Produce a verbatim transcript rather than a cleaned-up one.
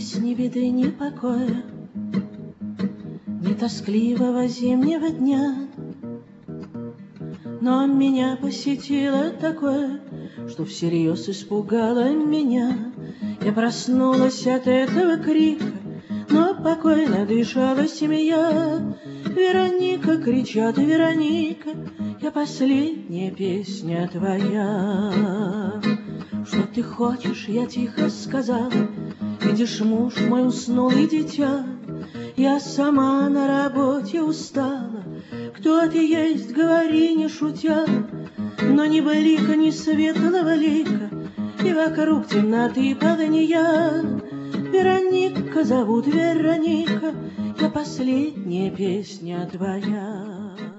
здесь ни беды, ни покоя, ни тоскливого зимнего дня. Но меня посетило такое, что всерьез испугало меня. Я проснулась от этого крика, но покойно дышала семья. Вероника, кричат, Вероника, я последняя песня твоя. Что ты хочешь, я тихо сказала, видишь, муж мой уснул и дитя. Я сама на работе устала, кто ты есть, говори, не шутя. Но ни блика, ни светлого лика, и вокруг темноты и погония. Вероника, зовут Вероника, я последняя песня твоя.